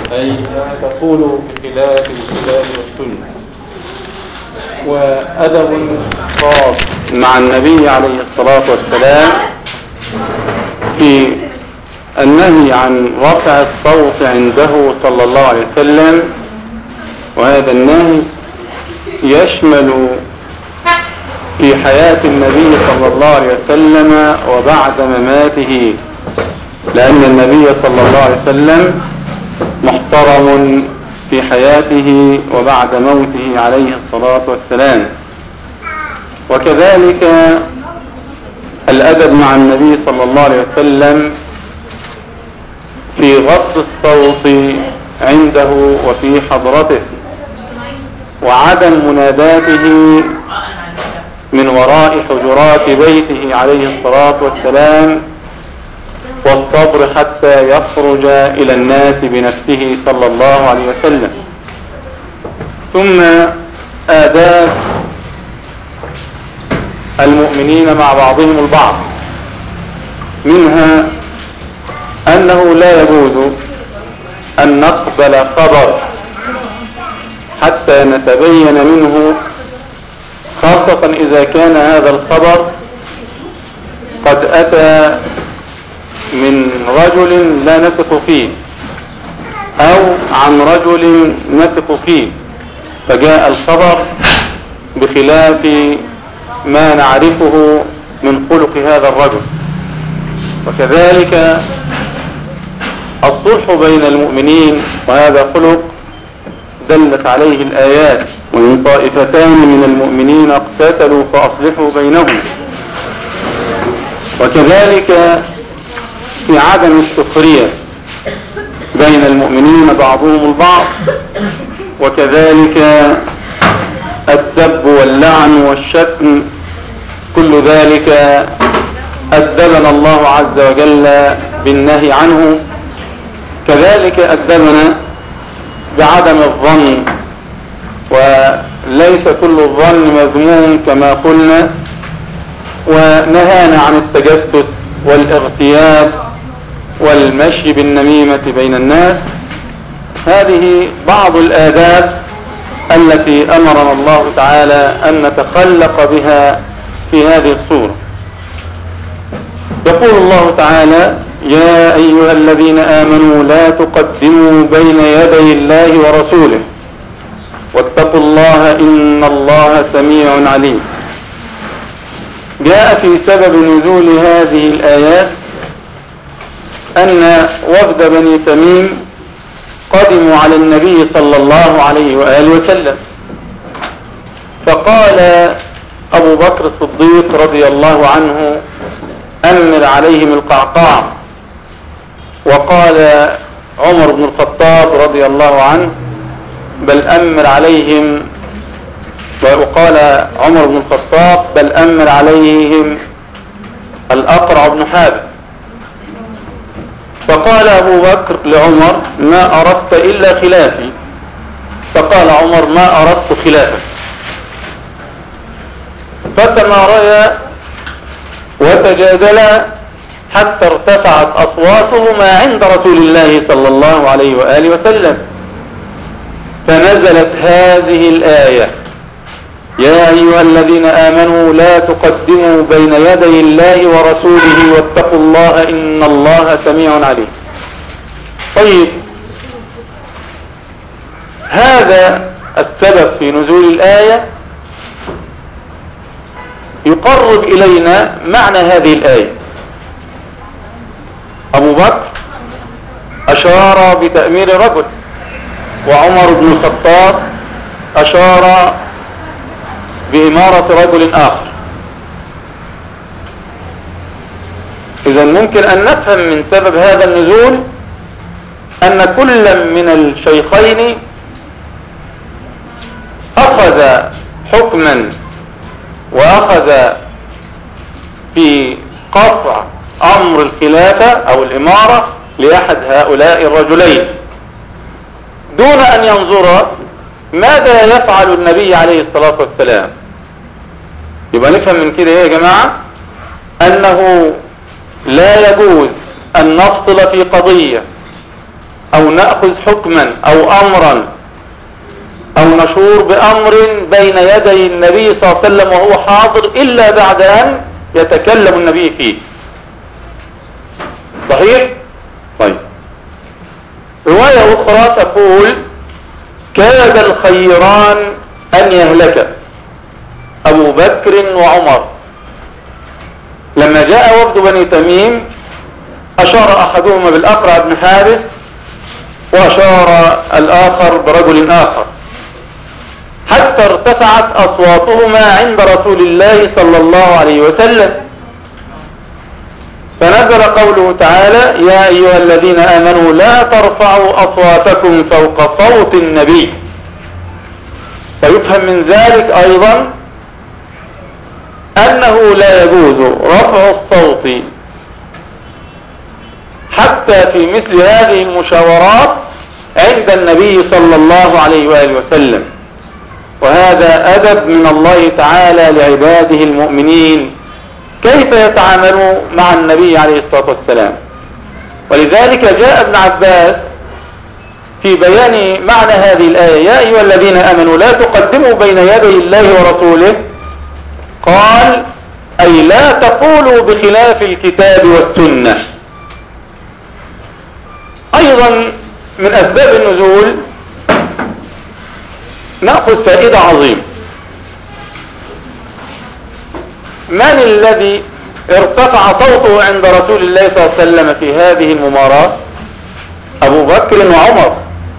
أي لا تقول بخلاف الكتاب والسنة. وأدب خاص مع النبي عليه الصلاة والسلام في النهي عن رفع الصوت عنده صلى الله عليه وسلم، وهذا النهي يشمل في حياة النبي صلى الله عليه وسلم وبعد مماته، لأن النبي صلى الله عليه وسلم محترم في حياته وبعد موته عليه الصلاة والسلام. وكذلك الأدب مع النبي صلى الله عليه وسلم في غض الصوت عنده وفي حضرته، وعدم مناداته من وراء حجرات بيته عليه الصلاة والسلام، والصبر حتى يخرج إلى الناس بنفسه صلى الله عليه وسلم. ثم آداب المؤمنين مع بعضهم البعض، منها أنه لا يجوز أن نقبل خبر حتى نتبين منه، خاصة إذا كان هذا الخبر قد أتى من رجل لا نثق فيه أو عن رجل نثق فيه، فجاء الخبر بخلاف ما نعرفه من خلق هذا الرجل. وكذلك الصلح بين المؤمنين، وهذا خلق دلت عليه الآيات: وإن طائفتان من المؤمنين اقتتلوا فأصلحوا بينهم. وكذلك في عدم السخرية بين المؤمنين بعضهم البعض، وكذلك السب واللعن والشتم، كل ذلك أدبنا الله عز وجل بالنهي عنه. كذلك أدبنا بعدم الظن، وليس كل الظن مذموم كما قلنا، ونهانا عن التجسس والاغتياب والمشي بالنميمة بين الناس. هذه بعض الآداب التي أمرنا الله تعالى أن نتخلق بها في هذه الصورة. يقول الله تعالى: يا أيها الذين آمنوا لا تقدموا بين يدي الله ورسوله واتقوا الله إن الله سميع عليم. جاء في سبب نزول هذه الآيات أن وفد بني تميم قدموا على النبي صلى الله عليه وآله وسلم، فقال أبو بكر الصديق رضي الله عنه: أمر عليهم القعقاع. وقال عمر بن الخطاب رضي الله عنه: بل أمر عليهم، وقال عمر بن الخطاب: بل أمر عليهم الأقرع بن حابس. فقال أبو بكر لعمر: ما أردت إلا خلافي. فقال عمر: ما أردت خلافك. فتماريا وتجادلا حتى ارتفعت أصواتهما عند رسول الله صلى الله عليه وآله وسلم، فنزلت هذه الآية: يا أيها الذين آمنوا لا تقدموا بين يدي الله ورسوله واتقوا الله إن الله سميع عليم. طيب، هذا السبب في نزول الآية يقرب إلينا معنى هذه الآية. أبو بكر أشار بتأمير رجل، وعمر بن الخطاب أشار بإمارة رجل آخر. إذا ممكن أن نفهم من سبب هذا النزول أن كل من الشيخين أخذ حكما وأخذ في قطع أمر الخلافة أو الإمارة لأحد هؤلاء الرجلين، دون أن ينظر ماذا يفعل النبي عليه الصلاة والسلام. يبقى نفهم من كده يا جماعة أنه لا يجوز أن نفصل في قضية أو نأخذ حكما أو أمرا أو نشور بأمر بين يدي النبي صلى الله عليه وسلم وهو حاضر إلا بعد أن يتكلم النبي فيه. صحيح؟ طيب. رواية أخرى تقول كاد الخيران أن يهلك أبو بكر وعمر لما جاء وفد بني تميم. أشار أحدهما بالأقرع بن حارث وأشار الآخر برجل آخر حتى ارتفعت أصواتهما عند رسول الله صلى الله عليه وسلم، فنزل قوله تعالى يا أيها الذين آمنوا لا ترفعوا أصواتكم فوق صوت النبي. فيفهم من ذلك أيضا أنه لا يجوز رفع الصوت حتى في مثل هذه المشاورات عند النبي صلى الله عليه وآله وسلم، وهذا أدب من الله تعالى لعباده المؤمنين كيف يتعاملوا مع النبي عليه الصلاة والسلام. ولذلك جاء ابن عباس في بيان معنى هذه الآية يا أيها الذين آمنوا لا تقدموا بين يدي الله ورسوله، قال أي لا تقولوا بخلاف الكتاب والسنة. أيضا من أسباب النزول نأخذ فائدة عظيمة. من الذي ارتفع صوته عند رسول الله صلى الله عليه وسلم في هذه المماراه؟ أبو بكر وعمر،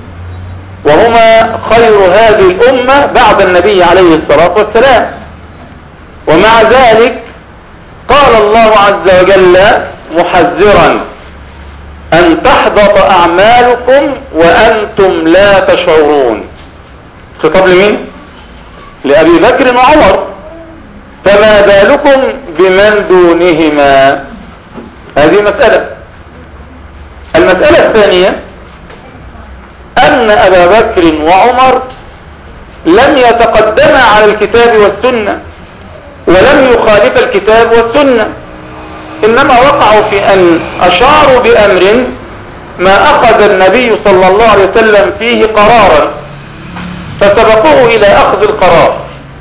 وهما خير هذه الأمة بعد النبي عليه الصلاة والسلام. ومع ذلك قال الله عز وجل محذرا أن تحبط أعمالكم وأنتم لا تشعرون. خطاب لمين؟ لأبي بكر وعمر، فما بالكم بمن دونهما؟ هذه مسألة. المسألة الثانية أن أبا بكر وعمر لم يتقدما على الكتاب والسنة ولم يخالف الكتاب والسنة، إنما وقعوا في أن أشاروا بأمر ما أخذ النبي صلى الله عليه وسلم فيه قرارا فسبقوه إلى أخذ القرار،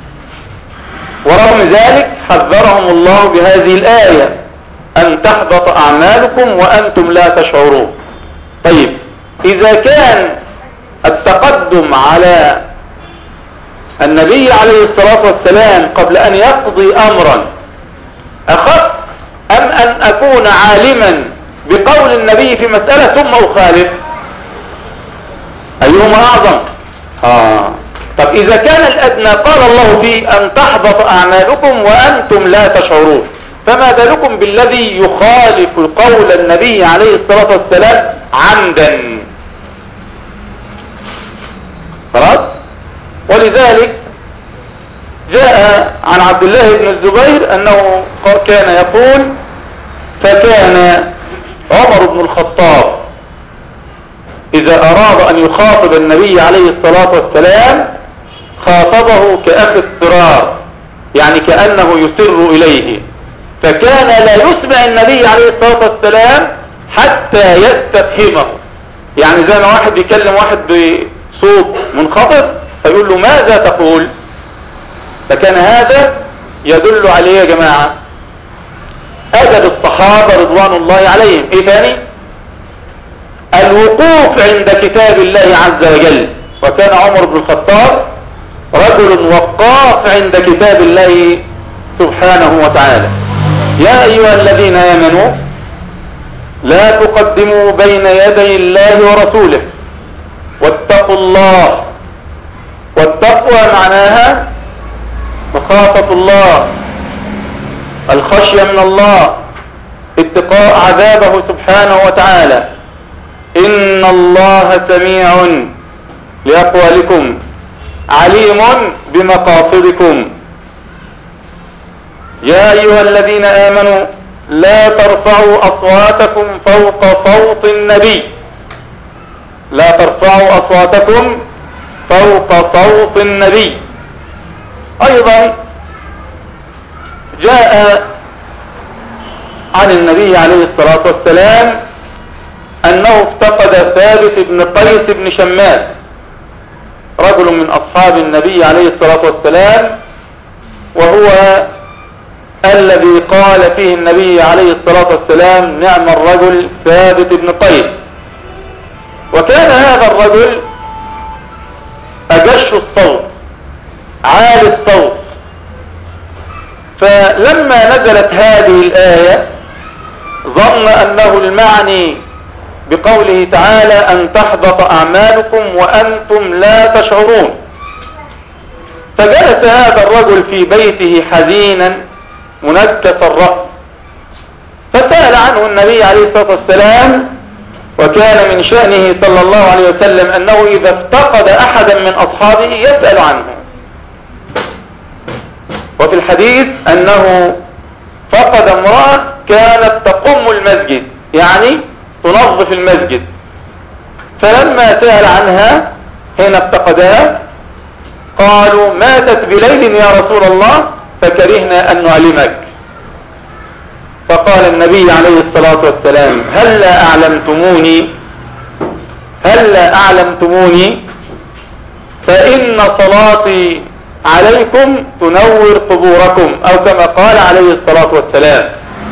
ورغم ذلك حذرهم الله بهذه الآية أن تحبط أعمالكم وأنتم لا تشعرون. طيب، إذا كان التقدم على النبي عليه الصلاة والسلام قبل أن يقضي أمرا أخف أم أن أكون عالما بقول النبي في مسألة ثم أخالف؟ أيهما أعظم؟ طب إذا كان الأدنى قال الله فيه أن تحبط أعمالكم وأنتم لا تشعرون، فما بالكم بالذي يخالف قول النبي عليه الصلاة والسلام عمدا؟ خلاص. ولذلك جاء عن عبد الله بن الزبير أنه كان يقول فكان عمر بن الخطاب إذا أراد أن يخاطب النبي عليه الصلاة والسلام خاطبه كأخ الصرار، يعني كأنه يسر إليه، فكان لا يسمع النبي عليه الصلاة والسلام حتى يستفهمه. يعني زي ما واحد بيكلم واحد بصوت منخفض فيقول له ماذا تقول؟ فكان هذا يدل عليه يا جماعة أدب الصحابة رضوان الله عليهم. إيه ثاني؟ الوقوف عند كتاب الله عز وجل. وكان عمر بن الخطاب رجل وقاف عند كتاب الله سبحانه وتعالى. يا أيها الذين آمنوا لا تقدموا بين يدي الله ورسوله واتقوا الله. والتقوى معناها مخافة الله، الخشية من الله، اتقاء عذابه سبحانه وتعالى. إن الله سميع لأقوالكم عليم بمقاصدكم. يا أيها الذين آمنوا لا ترفعوا أصواتكم فوق صوت النبي. لا ترفعوا أصواتكم فوق صوت النبي. أيضا جاء عن النبي عليه الصلاة والسلام أنه افتقد ثابت بن قيس بن شماس، رجل من أصحاب النبي عليه الصلاة والسلام، وهو الذي قال فيه النبي عليه الصلاة والسلام: نعم الرجل ثابت بن قيس. وكان هذا الرجل أجش الصوت، عالي الصوت. فلما نزلت هذه الآية ظن أنه المعني بقوله تعالى: أن تحبط أعمالكم وأنتم لا تشعرون. فجلس هذا الرجل في بيته حزينا منكس الرأس، فسأل عنه النبي عليه الصلاة والسلام، وكان من شأنه صلى الله عليه وسلم أنه إذا افتقد أحدا من أصحابه يسأل عنه. وفي الحديث أنه فقد امرأة كانت تقم المسجد، يعني تنظف المسجد، فلما سأل عنها حين افتقدها قالوا: ماتت بليل يا رسول الله فكرهنا أن نعلمك. فقال النبي عليه الصلاة والسلام: هلا أعلمتموني فإن صلاتي عليكم تنور قبوركم، أو كما قال عليه الصلاة والسلام.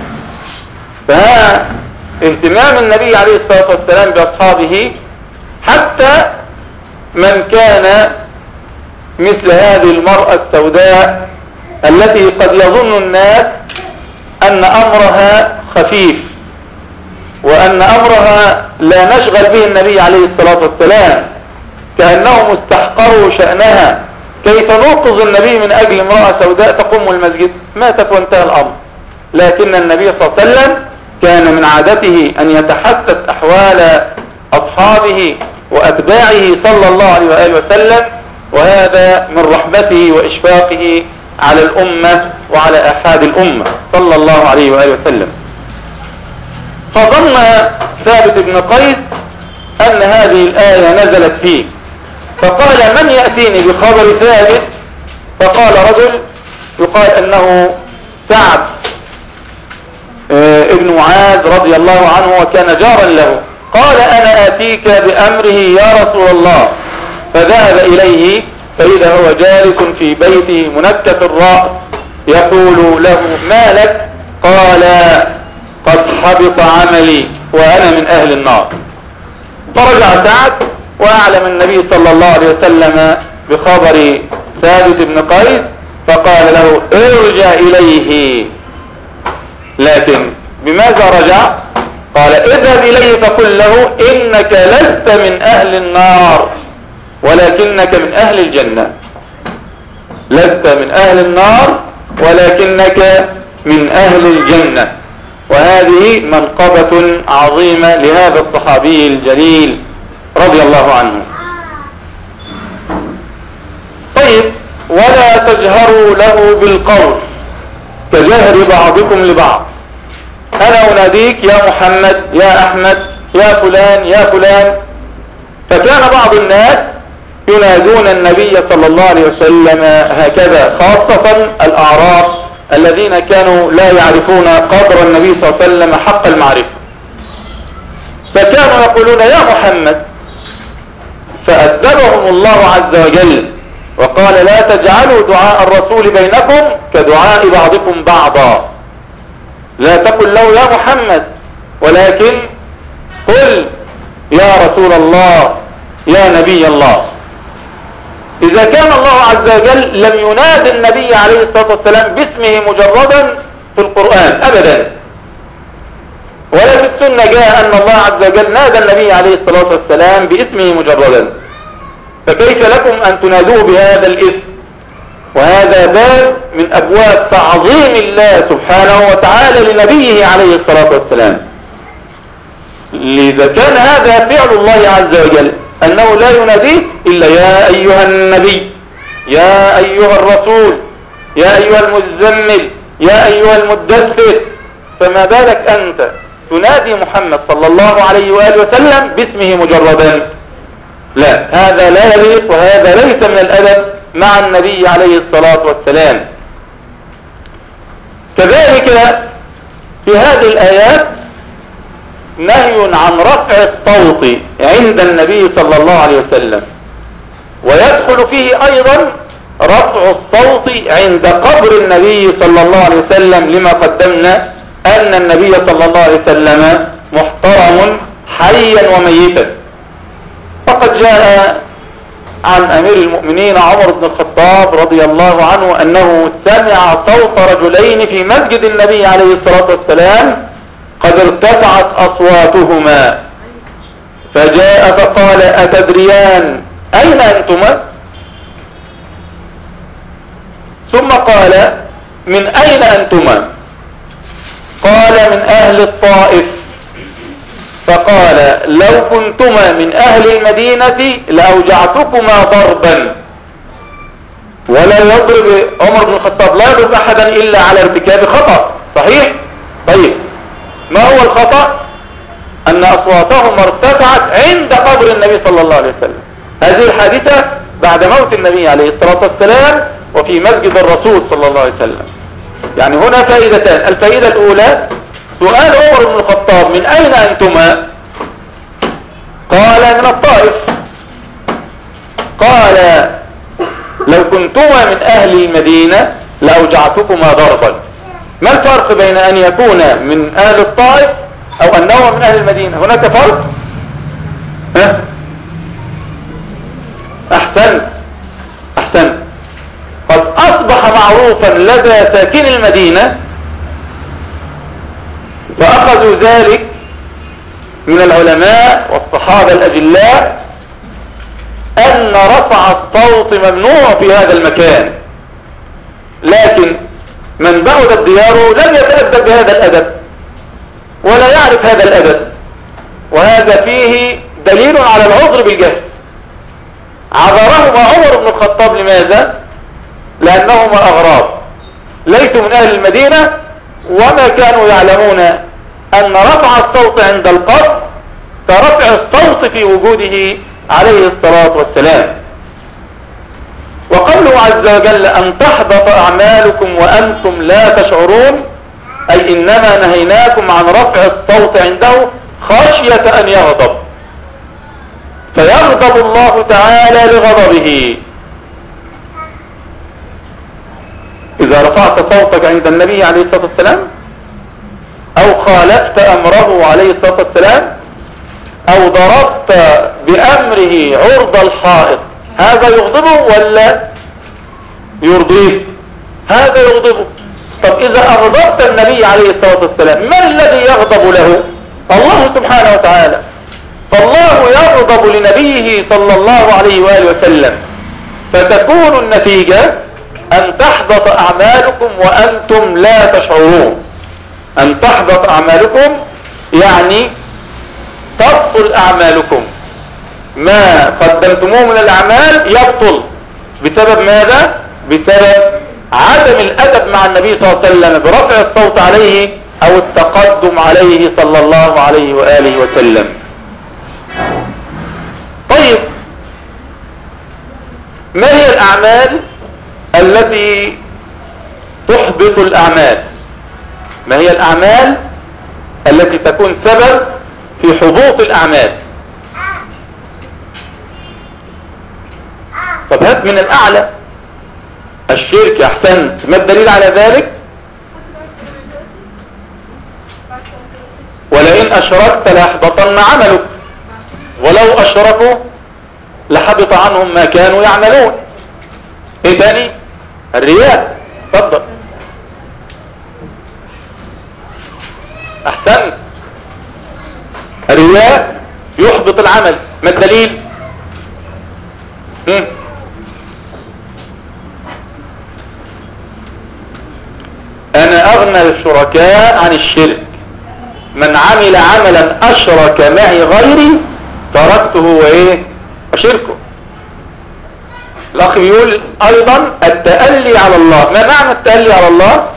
فها اهتمام النبي عليه الصلاة والسلام بأصحابه، حتى من كان مثل هذه المرأة السوداء التي قد يظن الناس أن أمرها خفيف، وأن أمرها لا نشغل به النبي عليه الصلاة والسلام، كأنهم استحقروا شأنها. كيف نوقظ النبي من أجل امرأة سوداء تقوم المسجد؟ ماتت وانتهى الأمر. لكن النبي صلى الله عليه وسلم كان من عادته أن يتحدث أحوال أصحابه وأتباعه صلى الله عليه وآله وسلم، وهذا من رحمته وإشفاقه على الأمة وعلى أحد الأمة صلى الله عليه وآله وسلم. فظن ثابت بن قيس أن هذه الآية نزلت فيه، فقال: من يأتيني بخبر ثابت؟ فقال رجل يقال أنه سعد ابن معاذ رضي الله عنه، وكان جارا له. قال: أنا آتيك بأمره يا رسول الله. فذهب إليه فإذا هو جالس في بيته منكس الرأس يقول له: ما لك؟ قال: قد حبط عملي وأنا من أهل النار. فرجع سعد وأعلم النبي صلى الله عليه وسلم بخبر ثابت بن قيس، فقال له: ارجع إليه. لكن بماذا رجع؟ قال: اذهب إليه فقل له: إنك لست من أهل النار ولكنك من أهل الجنة. لست من أهل النار ولكنك من أهل الجنة. وهذه منقبة عظيمة لهذا الصحابي الجليل رضي الله عنه. طيب: ولا تجهروا له بالقول كجهر بعضكم لبعض. أنا أناديك يا محمد، يا أحمد، يا فلان، يا فلان. فكان بعض الناس ينادون النبي صلى الله عليه وسلم هكذا، خاصة الأعراب الذين كانوا لا يعرفون قدر النبي صلى الله عليه وسلم حق المعرفة، فكانوا يقولون: يا محمد. فأدبهم الله عز وجل وقال: لا تجعلوا دعاء الرسول بينكم كدعاء بعضكم بعضا. لا تقل له يا محمد، ولكن قل يا رسول الله، يا نبي الله. إذا كان الله عز وجل لم ينادي النبي عليه الصلاة والسلام باسمه مجردا في القرآن أبدا، ولا في السنة جاء أن الله عز وجل نادى النبي عليه الصلاة والسلام باسمه مجردا، فكيف لكم أن تنادوه بهذا الاسم؟ وهذا باب من أبواب تعظيم الله سبحانه وتعالى لنبيه عليه الصلاة والسلام. لذا كان هذا فعل الله عز وجل، أنه لا يناديه إلا يا أيها النبي، يا أيها الرسول، يا أيها المزمل، يا أيها المدثر. فما بالك أنت تنادي محمد صلى الله عليه وآله وسلم باسمه مجردا؟ لا، هذا لا يليق، وهذا ليس من الأدب مع النبي عليه الصلاة والسلام. كذلك في هذه الآيات نهي عن رفع الصوت عند النبي صلى الله عليه وسلم، ويدخل فيه أيضا رفع الصوت عند قبر النبي صلى الله عليه وسلم، لما قدمنا أن النبي صلى الله عليه وسلم محترم حيا وميتا. فقد جاء عن أمير المؤمنين عمر بن الخطاب رضي الله عنه أنه سمع صوت رجلين في مسجد النبي عليه الصلاة والسلام قد ارتفعت أصواتهما، فجاء فقال: أتدريان أين أنتما؟ ثم قال: من أين أنتما؟ قال: من أهل الطائف. فقال: لو كنتما من أهل المدينة لأوجعتكما ضربا. ولا يضرب عمر بن الخطاب، لا يضرب أحدا إلا على ارتكاب خطأ، صحيح؟ طيب، ما هو الخطأ؟ أن أصواتهم ارتفعت عند قبر النبي صلى الله عليه وسلم. هذه الحادثة بعد موت النبي عليه الصلاة والسلام وفي مسجد الرسول صلى الله عليه وسلم. يعني هنا فائدتان: الفائدة الأولى سؤال عمر بن الخطاب: من أين أنتما؟ قال: من الطائف. قال: لو كنتما من أهل المدينة لأوجعتكما ضربا. ما الفرق بين أن يكون من أهل الطائف أو أنه من أهل المدينة؟ هناك فرق؟ أحسنت. قد أصبح معروفا لدى ساكن المدينة، فأخذوا ذلك من العلماء والصحابة الأجلاء، أن رفع الصوت ممنوع في هذا المكان، لكن من بعدت دياره لم يتأدب بهذا الأدب ولا يعرف هذا الأدب، وهذا فيه دليل على العذر بالجهل. عذرهما عمر بن الخطاب، لماذا؟ لأنهما أغراب ليسوا من أهل المدينة، وما كانوا يعلمون أن رفع الصوت عند القبر كرفع الصوت في وجوده عليه الصلاة والسلام. وقوله عز وجل: أن تحبط أعمالكم وأنتم لا تشعرون، أي إنما نهيناكم عن رفع الصوت عنده خشية أن يغضب، فيغضب الله تعالى لغضبه. إذا رفعت صوتك عند النبي عليه الصلاة والسلام، أو خالفت أمره عليه الصلاة والسلام، أو ضربت بأمره عرض الحائط، هذا يغضبه ولا يرضيه؟ هذا يغضبه. طب إذا أغضبت النبي عليه الصلاة والسلام، من الذي يغضب له؟ الله سبحانه وتعالى. فالله يغضب لنبيه صلى الله عليه وآله وسلم، فتكون النتيجة أن تحبط أعمالكم وأنتم لا تشعرون. أن تحبط أعمالكم يعني تبطل أعمالكم، ما قدمتموه من الأعمال يبطل. بسبب ماذا؟ بسبب عدم الأدب مع النبي صلى الله عليه وسلم برفع الصوت عليه أو التقدم عليه صلى الله عليه وآله وسلم. طيب، ما هي الأعمال التي تحبط الأعمال؟ ما هي الأعمال التي تكون سبب في حبوط الأعمال؟ طب هات من الأعلى. الشرك. أحسنت. ما الدليل على ذلك؟ ولئن أشركت ليحبطن عملك ولو أشركوا لحبط عنهم ما كانوا يعملون. ايه تاني؟ الرياء. تفضل. أحسنت. الرياء يحبط العمل. ما الدليل؟ أنا أغنى الشركاء عن الشرك، من عمل عملا أشرك معي غيري تركته وإيه وشركه. الأخ بيقول أيضا التألي على الله. ما معنى التألي على الله؟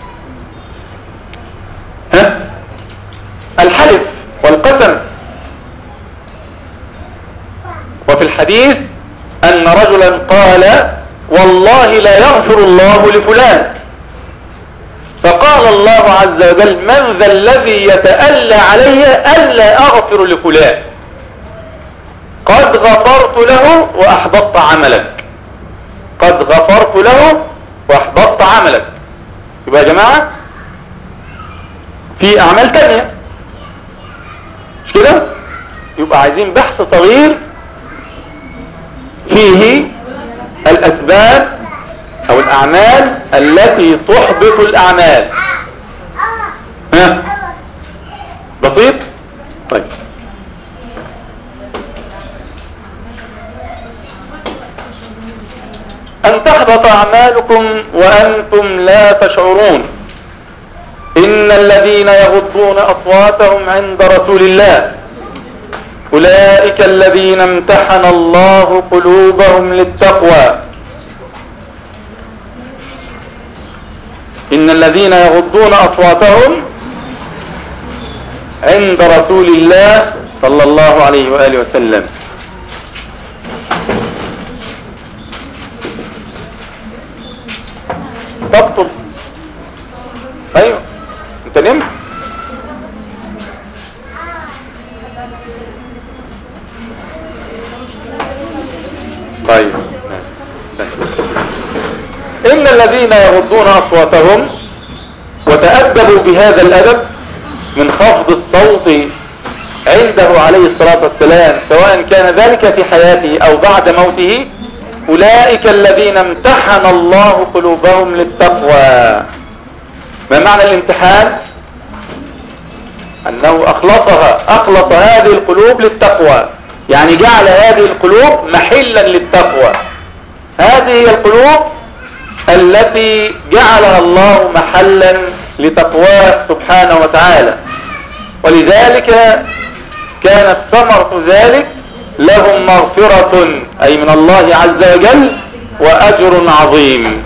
الحلف والقسم. وفي الحديث أن رجلا قال والله لا يغفر الله لفلان، فقال الله عز وجل من ذا الذي يتألى علي ألا أغفر لفلان قد غفرت له وأحبطت عملك. قد غفرت له وأحبطت عملك. يبقى يا جماعة في أعمال تانية مش كده؟ يبقى عايزين بحث صغير فيه الأسباب أو الأعمال التي تحبط الأعمال. ها بسيط؟ طيب أن تحبط أعمالكم وأنتم لا تشعرون. إن الذين يغضون أصواتهم عند رسول الله أولئك الذين امتحن الله قلوبهم للتقوى. إن الذين يغضون أصواتهم عند رسول الله صلى الله عليه وآله وسلم. تبطل. أيوه أنت نمت. طيب إن الذين يغضون أصواتهم وتأدبوا بهذا الأدب من خفض الصوت عنده عليه الصلاة والسلام سواء كان ذلك في حياته أو بعد موته أولئك الذين امتحن الله قلوبهم للتقوى. ما معنى الامتحان؟ أنه أخلص هذه القلوب للتقوى، يعني جعل هذه القلوب محلا للتقوى. هذه هي القلوب التي جعلها الله محلا لتقواه سبحانه وتعالى، ولذلك كانت ثمرة ذلك لهم مغفرة أي من الله عز وجل وأجر عظيم.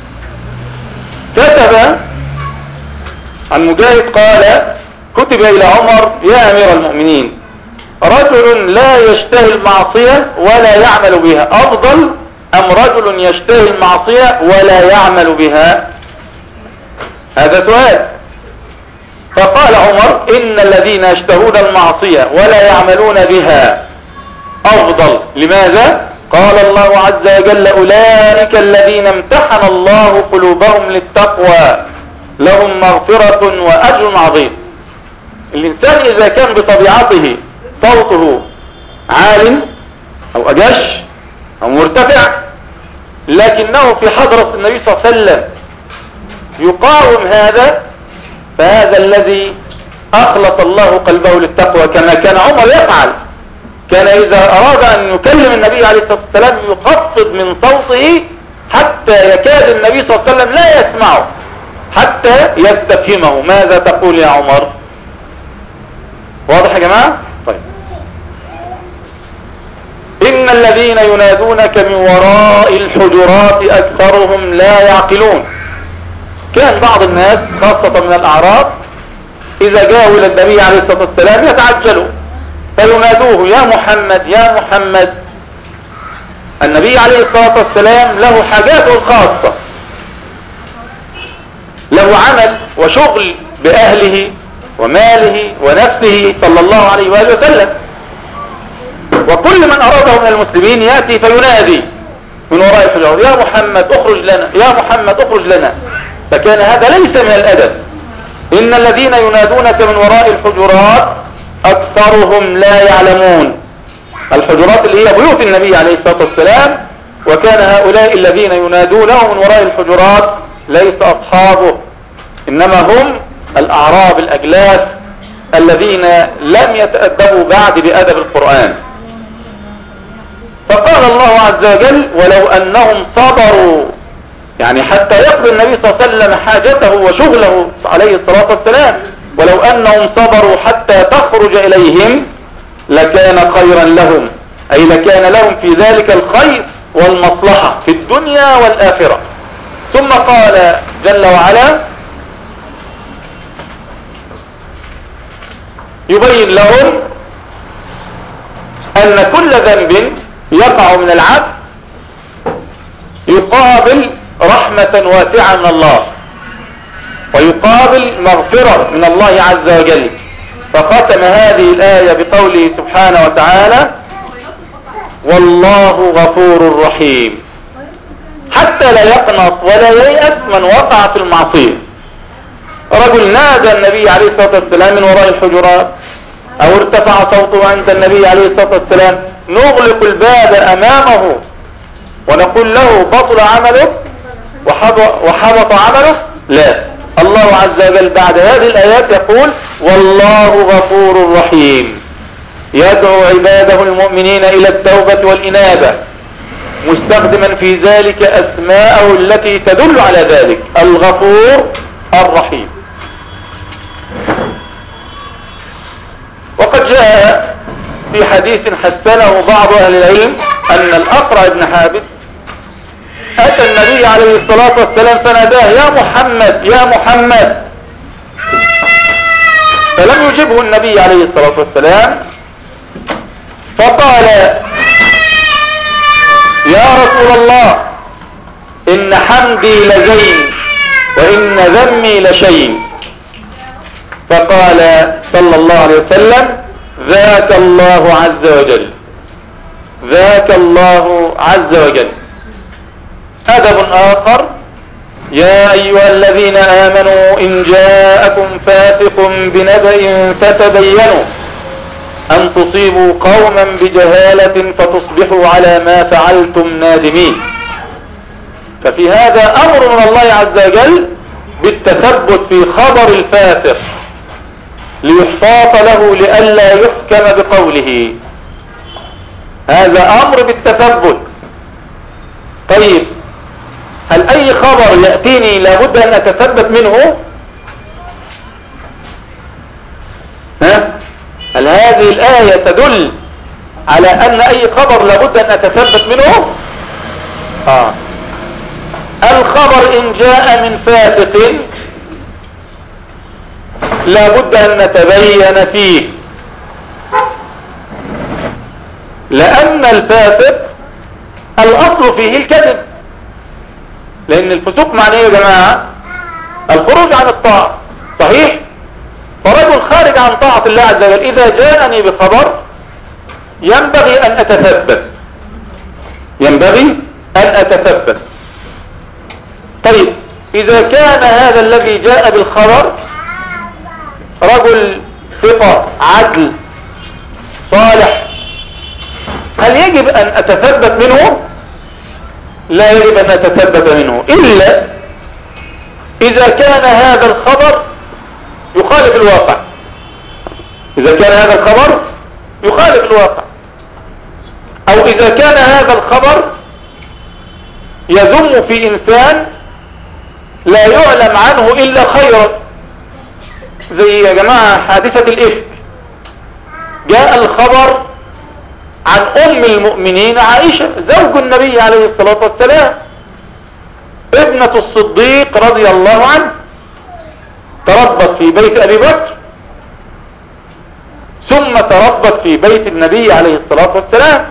كتب عن مجاهد قال كتب إلى عمر يا أمير المؤمنين رجل لا يشتهي المعصية ولا يعمل بها أفضل أم رجل يشتهي المعصية ولا يعمل بها؟ هذا سؤال. فقال عمر إن الذين يشتهون المعصية ولا يعملون بها أفضل. لماذا؟ قال الله عز وجل أولئك الذين امتحن الله قلوبهم للتقوى لهم مغفرة وأجر عظيم. الإنسان إذا كان بطبيعته صوته عال أو أجش أو مرتفع لكنه في حضرة النبي صلى الله عليه وسلم يقاوم هذا، فهذا الذي أخلص الله قلبه للتقوى كما كان عمر يفعل. كان إذا أراد أن يكلم النبي عليه الصلاة والسلام يخفض من صوته حتى يكاد النبي صلى الله عليه وسلم لا يسمعه حتى يستفهمه ماذا تقول يا عمر. واضح يا جماعة؟ طيب إن الذين ينادونك من وراء الحجرات أكثرهم لا يعقلون. كان بعض الناس خاصة من الأعراب إذا جاءوا إلى النبي عليه الصلاة والسلام يتعجلوا فينادوه يا محمد يا محمد. النبي عليه الصلاة والسلام له حاجاته الخاصة، له عمل وشغل بأهله وماله ونفسه صلى الله عليه وآله وسلم، وكل من أراده من المسلمين يأتي فينادي من وراء الحجرات يا محمد اخرج لنا يا محمد اخرج لنا. فكان هذا ليس من الأدب. إن الذين ينادونك من وراء الحجرات أكثرهم لا يعلمون. الحجرات اللي هي بيوت النبي عليه الصلاة والسلام، وكان هؤلاء الذين ينادونه من وراء الحجرات ليس أصحابه إنما هم الأعراب الأجلاس الذين لم يتأدبوا بعد بأدب القرآن. فقال الله عز وجل ولو أنهم صبروا، يعني حتى يقضي النبي صلى الله عليه وسلم حاجته وشغله عليه الصلاة والسلام، ولو أنهم صبروا حتى تخرج إليهم لكان خيرا لهم، أي لكان لهم في ذلك الخير والمصلحة في الدنيا والآخرة. ثم قال جل وعلا يبين لهم أن كل ذنب يقع من العبد يقابل رحمة واسعة من الله. ويقابل مغفرة من الله عز وجل. فختم هذه الآية بقوله سبحانه وتعالى والله غفور رحيم، حتى لا يقنط ولا ييأس من وقع في المعصية. رجل نادى النبي عليه الصلاة والسلام من وراء الحجرات أو ارتفع صوته عند النبي عليه الصلاة والسلام، نغلق الباب أمامه ونقول له بطل عمله وحبط عمله؟ لا، الله عز وجل بعد هذه الآيات يقول والله غفور رحيم، يدعو عباده المؤمنين إلى التوبة والإنابة، مستخدما في ذلك أسماءه التي تدل على ذلك، الغفور الرحيم. وقد جاء في حديث حسنه بعض أهل العلم أن الأقرع بن حابس أتى النبي عليه الصلاة والسلام فناداه يا محمد يا محمد، فلم يجبه النبي عليه الصلاة والسلام، فقال يا رسول الله إن حمدي لزين وإن ذمي لشين. فقال صلى الله عليه وسلم ذاك الله عز وجل، ذاك الله عز وجل. أدب آخر يا أيها الذين آمنوا إن جاءكم فاسق بنبأ فتبينوا أن تصيبوا قوما بجهالة فتصبحوا على ما فعلتم نادمين. ففي هذا أمر من الله عز وجل بالتثبت في خبر الفاسق ليحتاط له لئلا يحكم بقوله، هذا أمر بالتثبت. طيب هل أي خبر يأتيني لابد أن أتثبت منه؟ هل هذه الآية تدل على أن أي خبر لابد أن أتثبت منه؟ الخبر إن جاء من فاسق لابد أن نتبين فيه، لأن الفاسق الأصل فيه الكذب، لأن الفسوق معناه يا جماعة الخروج عن الطاعة، صحيح؟ فرجل خارج عن طاعة الله عز وجل إذا جاءني بخبر ينبغي أن أتثبت، ينبغي أن أتثبت. طيب إذا كان هذا الذي جاء بالخبر رجل ثقة عدل صالح، هل يجب أن أتثبت منه؟ لا يجب أن أتثبت منه إلا إذا كان هذا الخبر يخالف الواقع. إذا كان هذا الخبر يخالف الواقع، أو إذا كان هذا الخبر يذم في إنسان لا يعلم عنه إلا خيرا، زي يا جماعة حادثة الإفك، جاء الخبر عن أم المؤمنين عائشة زوج النبي عليه الصلاة والسلام ابنة الصديق رضي الله عنه، تربت في بيت أبي بكر ثم تربت في بيت النبي عليه الصلاة والسلام،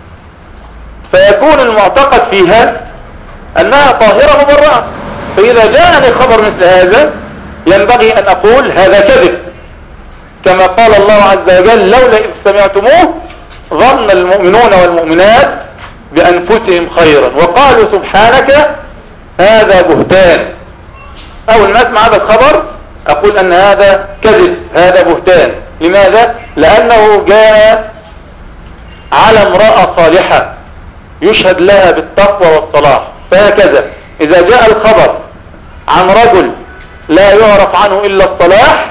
فيكون المعتقد فيها أنها طاهرة مبرأة. فإذا جاءني خبر مثل هذا ينبغي أن أقول هذا كذب، كما قال الله عز وجل لولا إذ سمعتموه ظن المؤمنون والمؤمنات بأنفسهم خيرا وقالوا سبحانك هذا بهتان. أول ما أسمع هذا الخبر أقول أن هذا كذب، هذا بهتان. لماذا؟ لأنه جاء على امرأة صالحة يشهد لها بالتقوى والصلاح. فهكذا إذا جاء الخبر عن رجل لا يعرف عنه إلا الصلاح،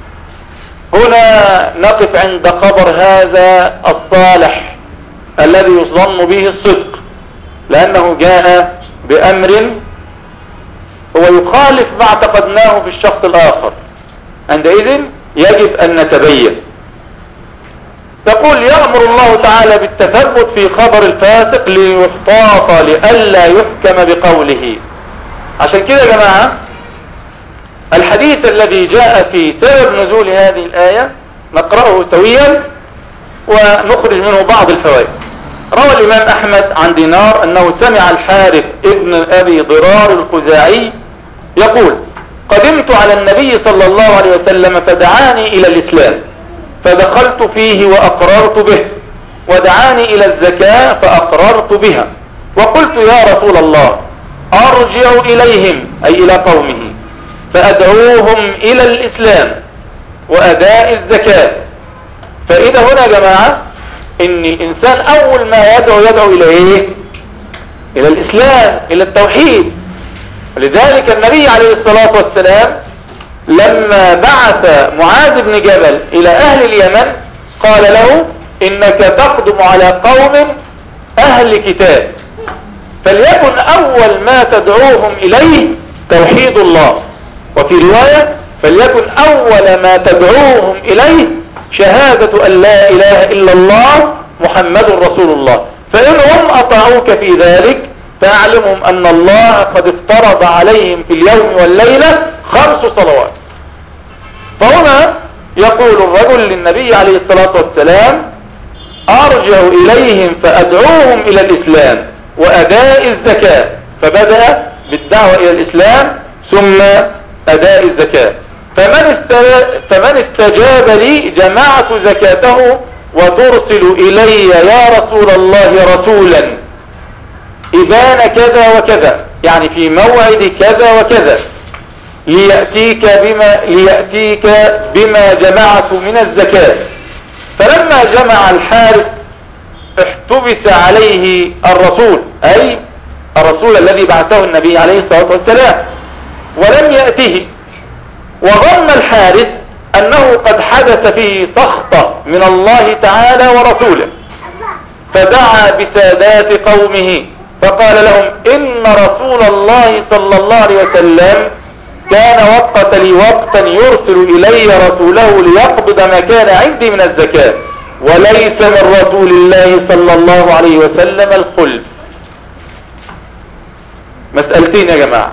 هنا نقف عند خبر هذا الصالح الذي يظن به الصدق، لأنه جاء بأمر هو يخالف ما اعتقدناه في الشخص الآخر، عندئذ يجب أن نتبين. تقول يأمر الله تعالى بالتثبت في خبر الفاسق ليحتاط لئلا يحكم بقوله. عشان كده يا جماعة الحديث الذي جاء في سبب نزول هذه الآية نقرأه سويا ونخرج منه بعض الفوائد. روى الإمام أحمد عن دينار أنه سمع الحارث ابن أبي ضرار الخزاعي يقول قدمت على النبي صلى الله عليه وسلم فدعاني إلى الإسلام، فدخلت فيه وأقررت به، ودعاني إلى الزكاة فأقررت بها، وقلت يا رسول الله أرجع إليهم أي إلى قومه فأدعوهم إلى الإسلام وأداء الزكاة. فإذا هنا يا جماعة إن الإنسان أول ما يدعو إلى إيه؟ إلى الإسلام، إلى التوحيد. ولذلك النبي عليه الصلاة والسلام لما بعث معاذ بن جبل إلى أهل اليمن قال له إنك تقدم على قوم أهل كتاب، فليكن أول ما تدعوهم إليه توحيد الله، وفي رواية فليكن أول ما تدعوهم إليه شهادة أن لا إله إلا الله محمد رسول الله، فإنهم أطاعوك في ذلك فأعلمهم أن الله قد افترض عليهم في اليوم والليلة 5 صلوات. فهنا يقول الرجل للنبي عليه الصلاة والسلام أرجع إليهم فأدعوهم إلى الإسلام وأداء الزكاة، فبدأ بالدعوة إلى الإسلام ثم أداء الزكاة. فمن استجاب لي جمعت زكاته وترسل إلي يا رسول الله رسولا إبان كذا وكذا، يعني في موعد كذا وكذا، ليأتيك بما جمعت من الزكاة. فلما جمع الحارث احتبس عليه الرسول، أي الرسول الذي بعثه النبي عليه الصلاة والسلام، ولم يأته، وظن الحارث أنه قد حدث فيه سخطة من الله تعالى ورسوله، فدعا بسادات قومه فقال لهم إن رسول الله صلى الله عليه وسلم كان وقت لي وقتا يرسل إلي رسوله ليقبض ما كان عندي من الزكاة، وليس من رسول الله صلى الله عليه وسلم الخلف. مسألتين يا جماعة.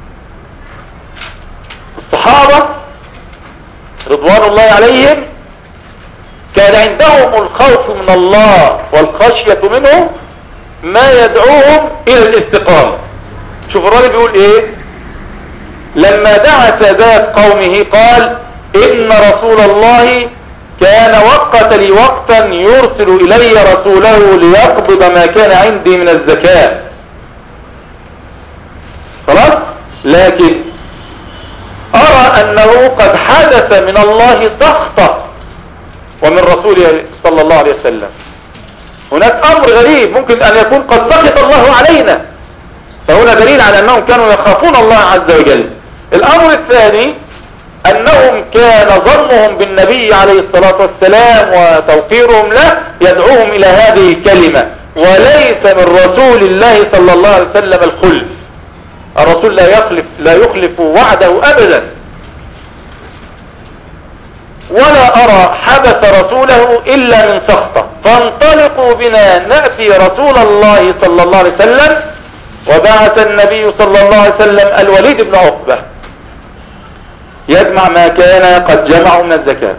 الصحابة رضوان الله عليهم كان عندهم الخوف من الله والخشية منه ما يدعوهم إلى الاستقامة. شوف الراجل بيقول إيه لما دعا سادات قومه، قال إن رسول الله كان وقت لي وقتا يرسل إلي رسوله ليقبض ما كان عندي من الزكاة. خلاص، لكن أرى أنه قد حدث من الله سخطة ومن رسوله صلى الله عليه وسلم. هناك أمر غريب ممكن أن يكون قد سخط الله علينا، فهنا دليل على أنهم كانوا يخافون الله عز وجل. الأمر الثاني أنهم كان ظنهم بالنبي عليه الصلاة والسلام وتوقيرهم له يدعوهم إلى هذه الكلمة، وليس من رسول الله صلى الله عليه وسلم الخلف. الرسول لا يخلف وعده أبدا، ولا أرى حبس رسوله إلا من سخطة. فانطلقوا بنا نأتي رسول الله صلى الله عليه وسلم. وبعث النبي صلى الله عليه وسلم الوليد بن عقبة يجمع ما كان قد جمعه من الزكاة.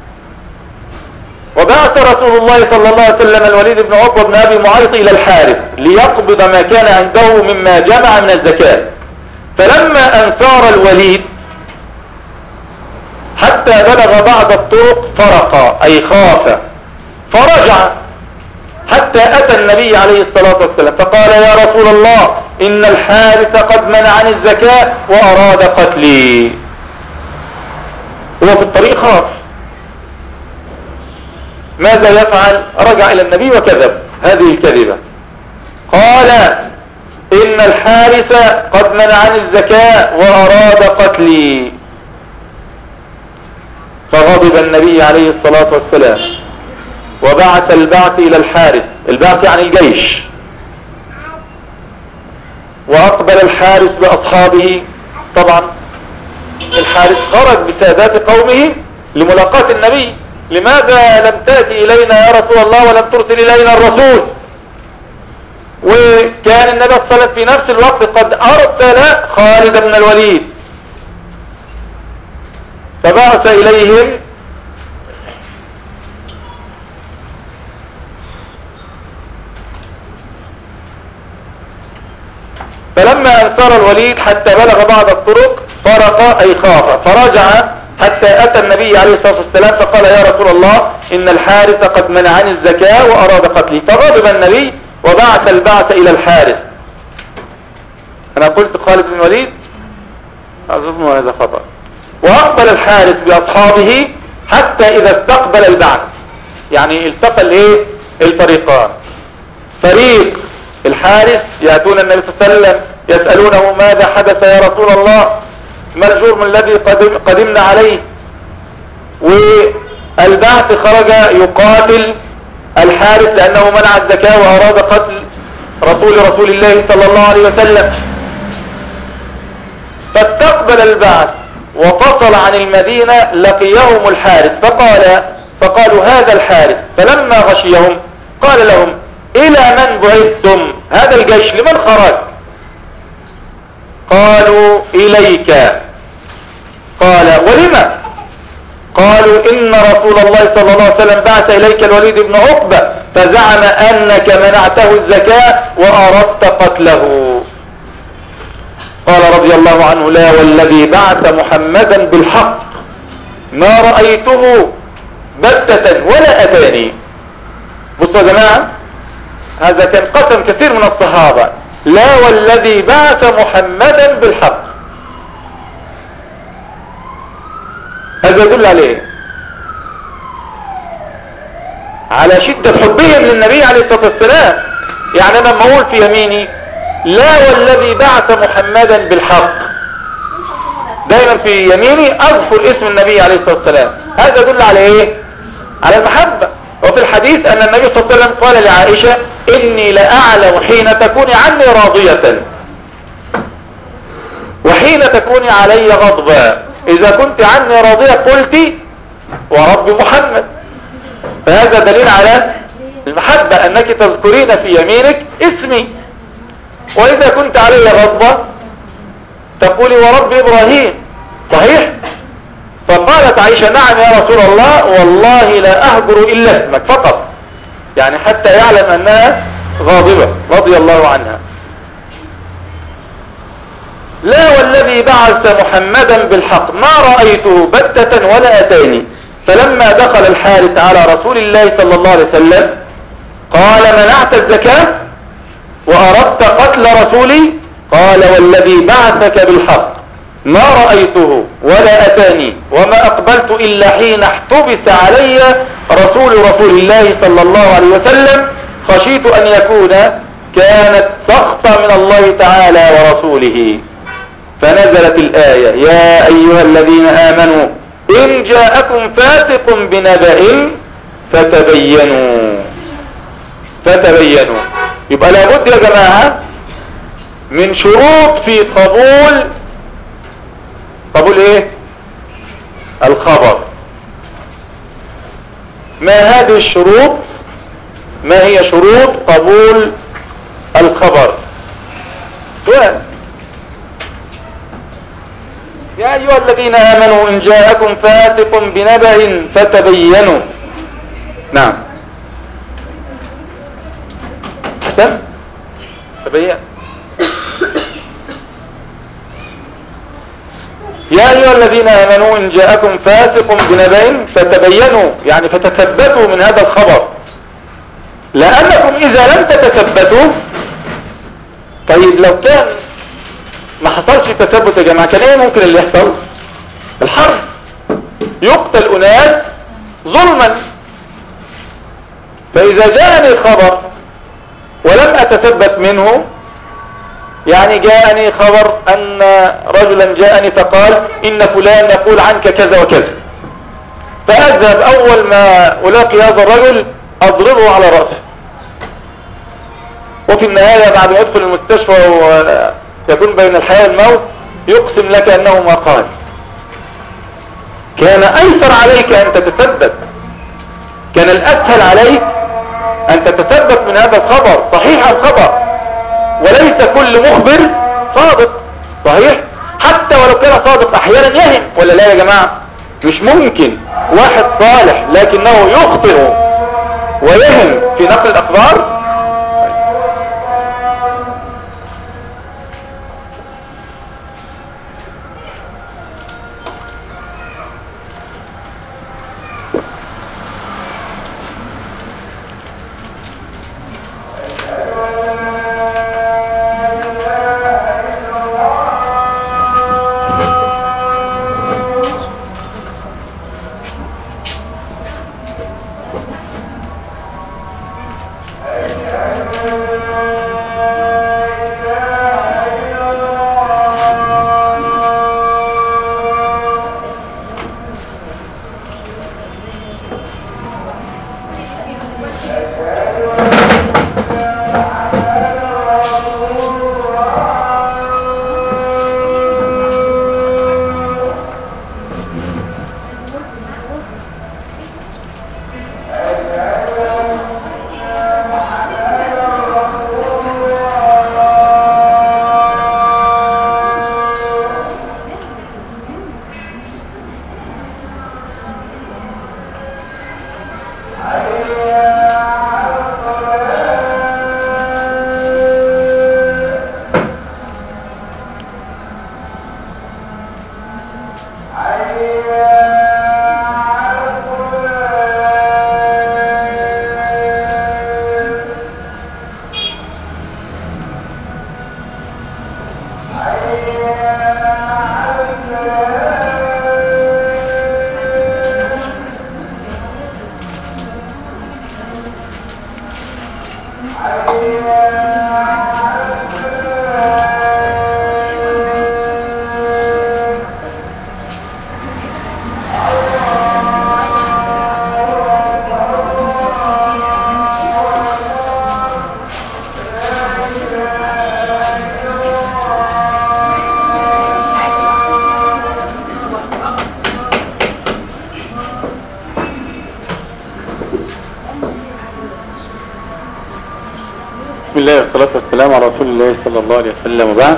وبعث رسول الله صلى الله عليه وسلم الوليد بن عقبة بن أبي معيط إلى الحارث ليقبض ما كان عنده مما جمع من الزكاة. فلما أن سار الوليد حتى بلغ بعض الطرق فرق أي خاف، فرجع حتى أتى النبي عليه الصلاة والسلام فقال يا رسول الله إن الحارث قد منعني الزكاة وأراد قتلي. هو في الطريق خاف، ماذا يفعل؟ رجع إلى النبي وكذب هذه الكذبة، قال إن الحارث قد منعني الزكاة وأراد قتلي. فغضب النبي عليه الصلاة والسلام وبعث البعث إلى الحارث، البعث يعني الجيش، وأقبل الحارث بأصحابه. طبعا الحارث خرج بسادات قومه لملاقاة النبي. لماذا لم تأتي إلينا يا رسول الله ولم ترسل إلينا الرسول؟ وكان النبي صلى الله عليه وسلم في نفس الوقت قد أرسل خالد بن الوليد، فبعث إليهم فلما أنصر الوليد حتى بلغ بعض الطرق قال فافترق أي خاف فرجع حتى أتى النبي عليه الصلاة والسلام فقال يا رسول الله إن الحارس قد منعني الزكاة وأراد قتلي. فغضب النبي وبعث البعث إلى الحارس. أنا قلت خالد بن الوليد أظن هذا خطأ. وأقبل الحارس بأصحابه حتى إذا استقبل البعث، يعني التقى الفريقان. فريق الحارس يأتون النبي صلى الله عليه وسلم يسألونه ماذا حدث يا رسول الله، ما الجرم الذي قدمنا عليه. والبعث خرج يقاتل الحارس لأنه منع الزكاة وأراد قتل رسول الله صلى الله عليه وسلم. فاستقبل البعث وفصل عن المدينة لقيهم الحارس فقالوا هذا الحارس. فلما غشيهم قال لهم إلى من بعثتم؟ هذا الجيش لمن خرج؟ قالوا إليك. قال ولما؟ قالوا إن رسول الله صلى الله عليه وسلم بعث إليك الوليد بن عقبة فزعم أنك منعته الزكاة وأردت قتله. قال رضي الله عنه لا والذي بعث محمدا بالحق ما رأيته بتة ولا أتاني. بصوا يا جماعة، هذا كان قسم كثير من الصحابة، لا والذي بعث محمدا بالحق. هذا يدل على شدة حبهم للنبي عليه الصلاة والسلام. يعني أنا لما أقول في يميني لا والذي بعث محمدا بالحق، دائما في يميني أذكر اسم النبي عليه الصلاة والسلام. هذا يدل على على المحبة. وفي الحديث أن النبي صلى الله عليه وسلم قال لعائشة إني لأعلم حين تكوني عني راضية وحين تكوني علي غضبا. إذا كنت عني راضية قلت ورب محمد. فهذا دليل على المحبة أنك تذكرين في يمينك اسمي. وإذا كنت علي غضبة تقولي ورب إبراهيم. صحيح؟ فقالت عائشة نعم يا رسول الله والله لا أهجر إلا اسمك فقط، يعني حتى يعلم أنها غاضبة رضي الله عنها. لا والذي بعث محمدا بالحق ما رأيته بتة ولا أتاني. فلما دخل الحارث على رسول الله صلى الله عليه وسلم قال منعت الزكاة وأردت قتل رسولي؟ قال والذي بعثك بالحق ما رأيته ولا أتاني وما أقبلت إلا حين احتبس علي رسول الله صلى الله عليه وسلم خشيت أن يكون كانت سخطة من الله تعالى ورسوله. فنزلت الآية يا أيها الذين آمنوا إن جاءكم فاسق بنبأ فتبينوا. يبقى لابد يا جماعة من شروط في قبول الخبر. ما هذه الشروط؟ ما هي شروط قبول الخبر؟ سؤال. يا أيها الذين آمنوا إن جاءكم فاسق بنبأ فتبينوا. نعم حسن تبين. يا أيها الذين آمنوا إن جاءكم فاسق بنبأ فتبينوا، يعني فتثبتوا من هذا الخبر. لأنكم إذا لم تتثبتوا، طيب لو كان ما حصلش تثبت يا جماعة كان ايه ممكن اللي يحصل؟ الحرب، يقتل أناس ظلما. فإذا جاءني خبر ولم أتثبت منه، يعني جاءني خبر أن رجلا جاءني فقال إن فلان يقول عنك كذا وكذا، فأذهب أول ما ألاقي هذا الرجل أضربه على رأسه، وفي النهاية بعد ما يدخل المستشفى ويكون بين الحياة والموت يقسم لك أنه ما قال. كان أيسر عليك أن تتثبت، كان الأسهل عليك أن تتثبت من هذا الخبر صحيح الخبر، وليس كل مخبر صادق. صحيح؟ حتى ولو كان صادق أحيانا يهم، ولا لا يا جماعة؟ مش ممكن واحد صالح لكنه يخطئ ويهم في نقل الأخبار. بسم الله والصلاة والسلام على رسول الله صلى الله عليه وسلم. وبعد،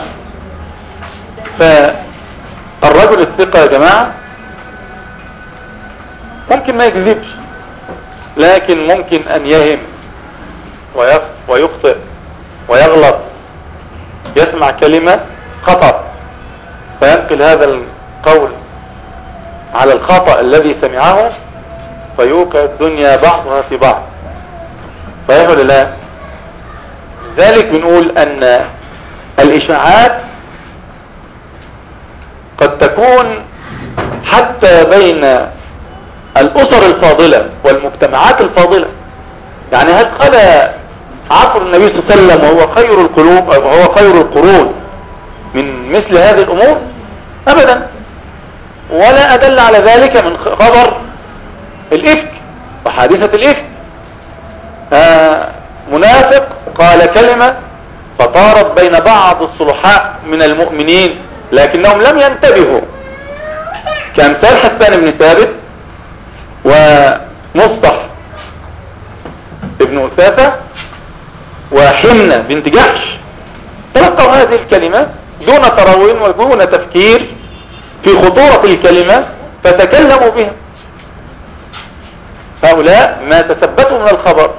فالرجل الثقة يا جماعة ممكن ما يكذبش، لكن ممكن أن يهم ويخطئ ويغلط، يسمع كلمة خطأ فينقل هذا القول على الخطأ الذي سمعه فيوقع الدنيا بعضها في بعض. صحيح ولا لا؟ لذلك بنقول أن الإشاعات قد تكون حتى بين الأسر الفاضلة والمجتمعات الفاضلة. يعني هل خلا عصر النبي صلى الله عليه وسلم وهو خير القلوب أو وهو خير القرون من مثل هذه الأمور؟ أبدا. ولا أدل على ذلك من خبر الإفك وحادثة الإفك. منافق قال كلمة فطارت بين بعض الصلحاء من المؤمنين لكنهم لم ينتبهوا، كأمثال حسان بن ثابت ومصطح ابن أثاثة وحمنة بنت جحش، تلقوا هذه الكلمة دون تروين ودون تفكير في خطورة الكلمة فتكلموا بها. هؤلاء ما تثبتوا من الخبر.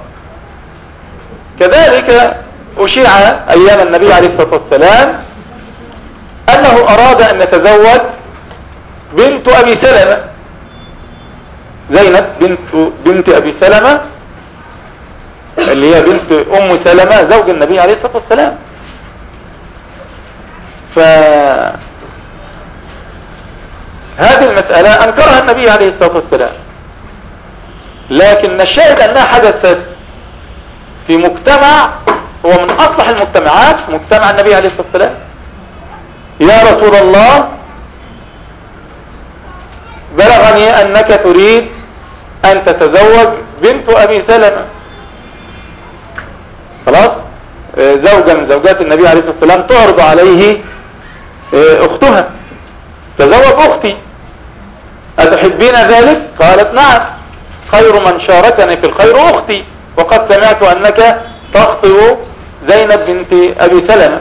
كذلك أشيع أيام النبي عليه الصلاة والسلام أنه أراد أن يتزوج بنت أبي سلمة، زينب بنت أبي سلمة اللي هي بنت أم سلمة زوج النبي عليه الصلاة والسلام. فهذه المسألة أنكرها النبي عليه الصلاة والسلام، لكن الشاهد أنها حدثت في مجتمع هو من أصلح المجتمعات، مجتمع النبي عليه الصلاة والسلام. يا رسول الله بلغني أنك تريد أن تتزوج بنت أبي سلمة، خلاص زوجة من زوجات النبي عليه الصلاة والسلام تعرض عليه أختها، تزوج أختي أتحبين ذلك؟ قالت نعم، خير من شاركني في الخير أختي، وقد سمعت أنك تخطب زينب بنت أبي سلمة.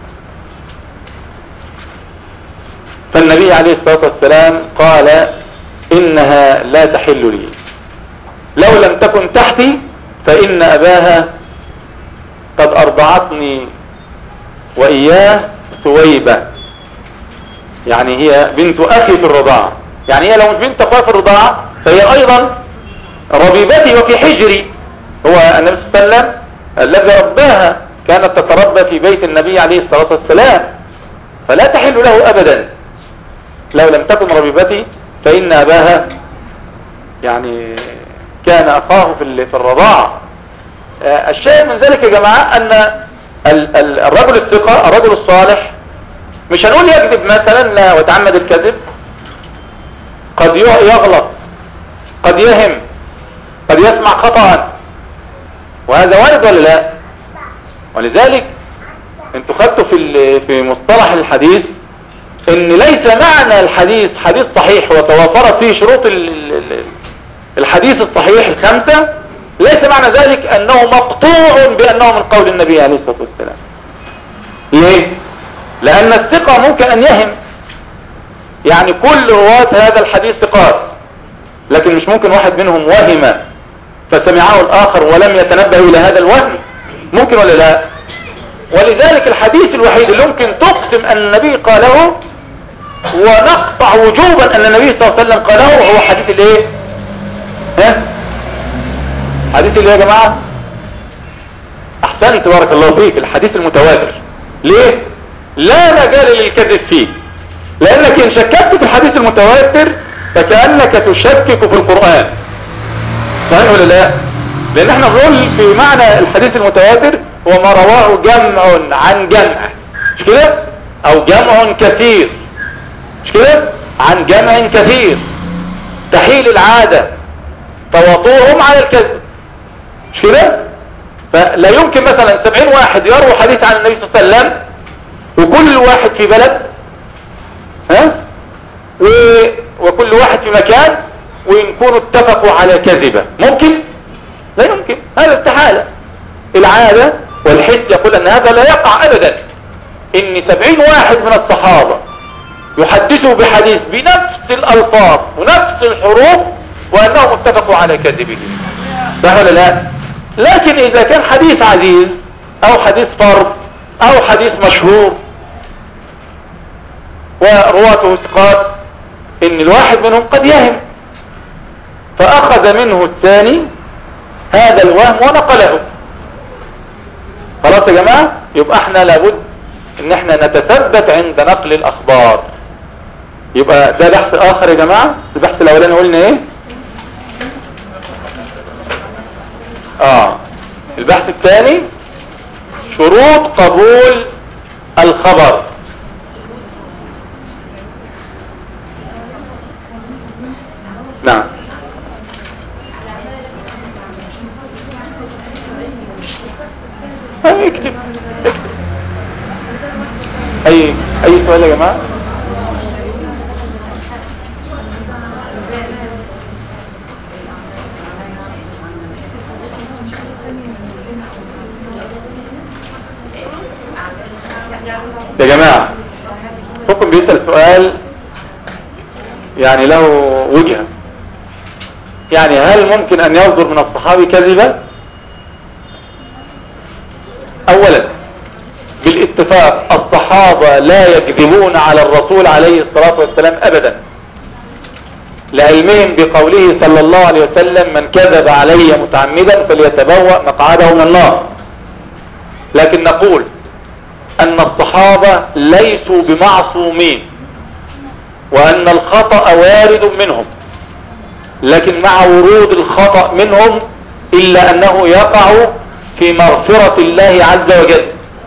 فالنبي عليه الصلاة والسلام قال إنها لا تحل لي، لو لم تكن تحتي فإن أباها قد أرضعتني وإياه ثويبة، يعني هي بنت أخي في الرضاعة، يعني هي لو مش بنت أخوها في الرضاعة فهي أيضا ربيبتي وفي حجري. هو النبي صلى الله عليه وسلم الذي رباها، كانت تتربى في بيت النبي عليه الصلاة والسلام، فلا تحل له أبدا لو لم تكن ربيبتي، فإن أباها يعني كان أخاه في الرضاعة. الشاهد من ذلك يا جماعة أن الرجل الثقة الرجل الصالح مش هنقول يكذب مثلا، لا، وتعمد الكذب، قد يغلط، قد يهم، قد يسمع خطأ، وهذا وارد ولا لا؟ ولذلك انتوا خدتوا في مصطلح الحديث ان ليس معنى الحديث حديث صحيح وتوافرت فيه شروط الحديث الصحيح الخمسة، ليس معنى ذلك انه مقطوع بانه من قول النبي عليه الصلاة والسلام. ليه؟ لان الثقة ممكن ان يهم، يعني كل رواة هذا الحديث ثقات، لكن مش ممكن واحد منهم وهم فسمعه الآخر ولم يتنبه إلى هذا الوهم، ممكن ولا لا؟ ولذلك الحديث الوحيد اللي ممكن تقسم أن النبي قاله ونقطع وجوبا أن النبي صلى الله عليه وسلم قاله هو حديث الايه؟ حديث الايه يا جماعة؟ أحسنت بارك الله فيك، الحديث المتواتر. ليه؟ لا مجال للكذب فيه، لأنك إن شككت في الحديث المتواتر فكأنك تشكك في القرآن. صحيح ولا لا؟ لان احنا بنقول في معنى الحديث المتواتر هو ما رواه جمع عن جمع، مش كده؟ او جمع كثير، مش كده؟ عن جمع كثير تحيل العادة تواطؤهم على الكذب، مش كده؟ فلا يمكن مثلا 70 واحد يروي حديث عن النبي صلى الله عليه وسلم وكل واحد في بلد، ها؟ وكل واحد في مكان ويكونوا اتفقوا على كذبة، ممكن؟ لا يمكن، هذا استحالة. العادة والحس يقول ان هذا لا يقع ابدا، ان 70 واحد من الصحابة يحدثوا بحديث بنفس الالفاظ ونفس الحروف وانهم اتفقوا على كذبه، صح ولا لا؟ لكن اذا كان حديث عزيز او حديث فرد او حديث مشهور ورواته ثقات، ان الواحد منهم قد يهم فاخذ منه الثاني هذا الوهم ونقله، خلاص يا جماعة؟ يبقى احنا لابد ان احنا نتثبت عند نقل الاخبار. يبقى ده بحث اخر يا جماعة. البحث الاولاني قلنا ايه؟ البحث الثاني شروط قبول الخبر. نعم. اكتب اي سؤال يا جماعة؟ يا جماعة حكم بيسأل سؤال يعني له وجهة، يعني هل ممكن ان يصدر من الصحابي كذبة؟ اولا بالاتفاق الصحابة لا يكذبون على الرسول عليه الصلاة والسلام ابدا، لعلمهم بقوله صلى الله عليه وسلم من كذب علي متعمدا فليتبوأ مقعده من النار. لكن نقول ان الصحابة ليسوا بمعصومين وان الخطأ وارد منهم، لكن مع ورود الخطأ منهم الا انه يقع في مغفرة الله عز وجل.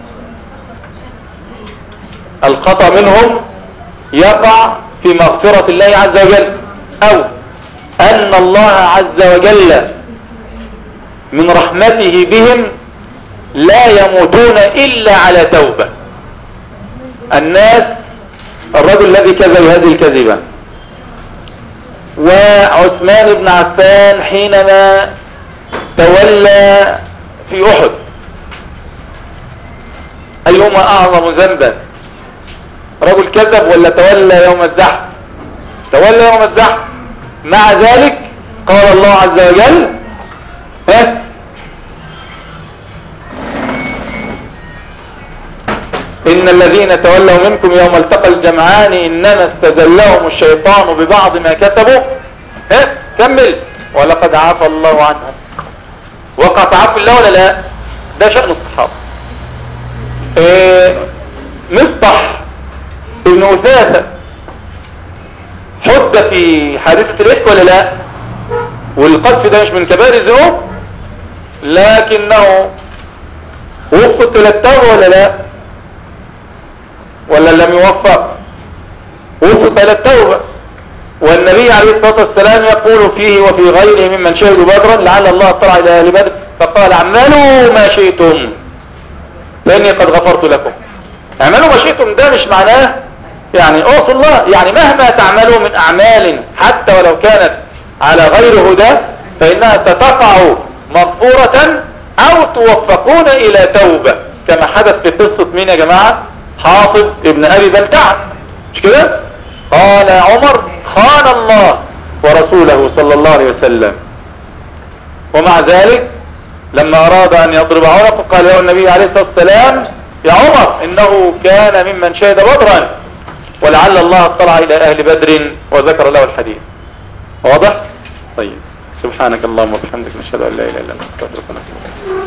الخطأ منهم يقع في مغفرة الله عز وجل، او ان الله عز وجل من رحمته بهم لا يموتون الا على توبة. الناس، الرجل الذي كذب هذه الكذبة وعثمان بن عفان حينما تولى في احد، ايهما اعظم ذنبا؟ رجل كذب ولا تولى يوم الزحف؟ تولى يوم الزحف. مع ذلك قال الله عز وجل إن الذين تولوا منكم يوم التقى الجمعان إنما استزلهم الشيطان ببعض ما كسبوا. كمل. ولقد عفى الله عنهم. وقع عفو الله ولا لا؟ ده شأن الصحابة. مصطح ابن أثاثة حد في حادثة الإفك ولا لا؟ والقذف ده مش من كبائر الذنوب، لكنه وفق إلى التوبة ولا لا؟ ولا لم يوفق؟ وفق إلى التوبة. والنبي عليه الصلاة والسلام يقول فيه وفي غيره ممن شهدوا بدرا لعل الله اطلع إلى أهل بدر فقال اعملوا ما شئتم فإني قد غفرت لكم. اعملوا ما شئتم ده مش معناه يعني اعصوا الله، يعني مهما تعملوا من أعمال حتى ولو كانت على غير هدى فإنها ستقع مغفورة أو توفقون إلى توبة، كما حدث في قصة مين يا جماعة؟ حاطب ابن أبي بلتعة، مش كده؟ قال عمر خان الله ورسوله صلى الله عليه وسلم، ومع ذلك لما أراد أن يضرب عنقه قال له النبي عليه الصلاة والسلام يا عمر إنه كان ممن شهد بدرا ولعل الله اطلع إلى أهل بدر وذكر له الحديث. واضح؟ طيب، سبحانك اللهم وبحمدك نشهد أن لا إله إلا أنت نستغفرك ونتوب إليك.